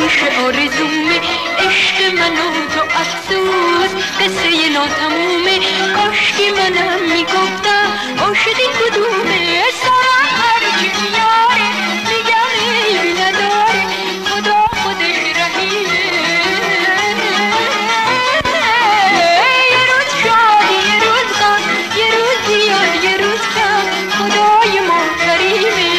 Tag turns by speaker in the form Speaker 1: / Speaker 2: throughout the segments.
Speaker 1: همیشه آرزومه عشق من و تو افسوس قصه ناتمومه کاشکی منم میگفتم عاشقی کدومه سرم هرچی میاره میگم عیبی نداره خدا خودش رحیمه یه روز شادی یه روز غم یه روز زیاد یه روز کم خدای ما کریمه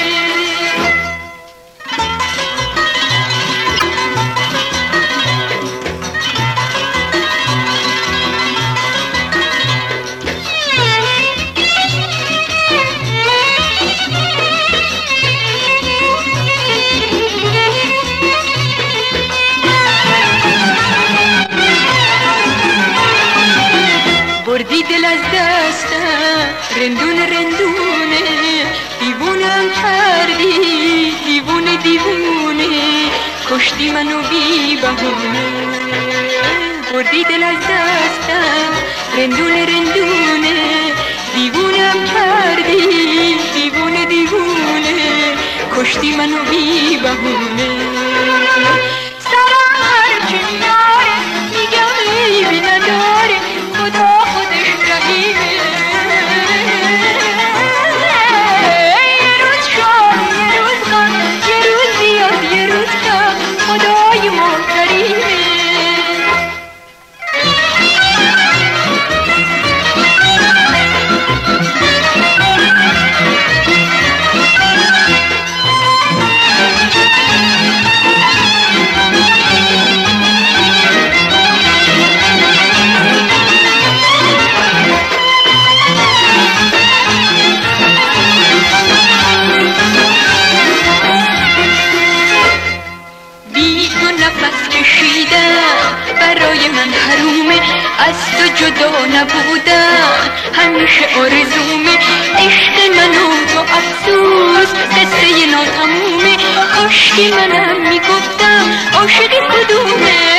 Speaker 1: بردی دل از دستم رندونه رندونه دیوونم کردی دیوونه دیوونه کشتی منو بی بهونه بردی دل از دستم رندونه رندونه دیوونم کردی دیوونه دیوونه کشتی منو بی بهونه سرم هرچی میاره میگم عیبی نداره خدا خودش رحیمه یه روز شاد یه روز غم یه روز زیاد یه روز کم خدای ما کریمه برای من حرومه از تو جدا نبودم همیشه آرزومه عشق من و تو افسوس قصه ناتمومه کاشکی منم میگفتم عاشقی کدومه